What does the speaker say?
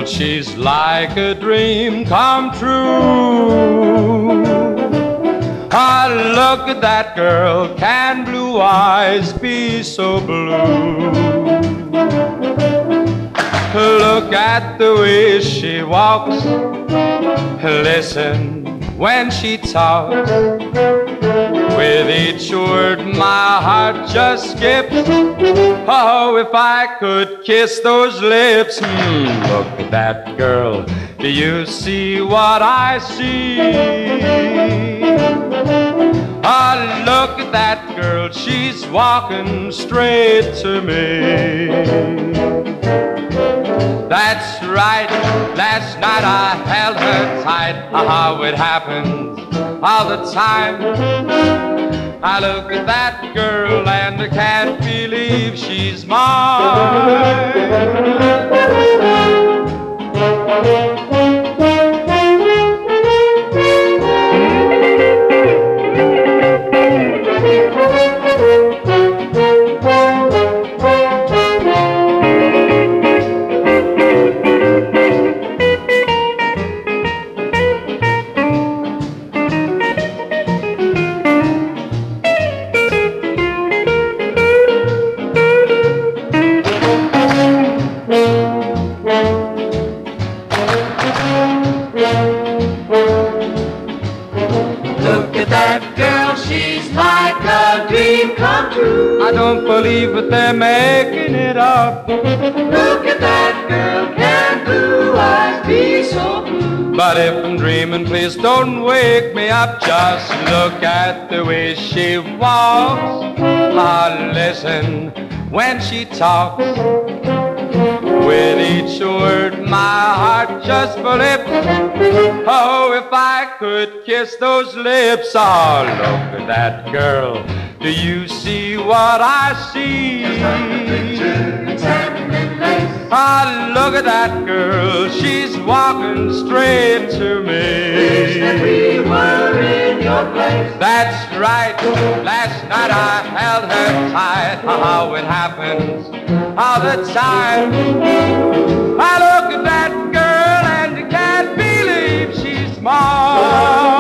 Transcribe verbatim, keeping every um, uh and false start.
she's like a dream come true. Ah, look at that girl, can blue eyes be so blue? Look at the way she walks, listen when she talks. With each word my heart just skips. Oh, if I could kiss those lips. Hmm, look at that girl, do you see what I see? Ah, look at that girl, she's walking straight to me. That's right, last night I held her tight. How it happens all the time. I look at that girl and I can't believe she's mine. Look at that girl, she's like a dream come true. I don't believe that they're making it up. Look at that girl, can blue eyes be so blue? But if I'm dreaming, please don't wake me up. Just look at the way she walks. Ah, listen when she talks. With each word my heart just flips. Oh, if I could kiss those lips. Oh, look at that girl, do you see what I see? Ah, look at that girl, she's walking straight to me. Wish that we were in your place. That's right, last night I held her tight. How it happens all the time. I look at that girl and I can't believe she's mine.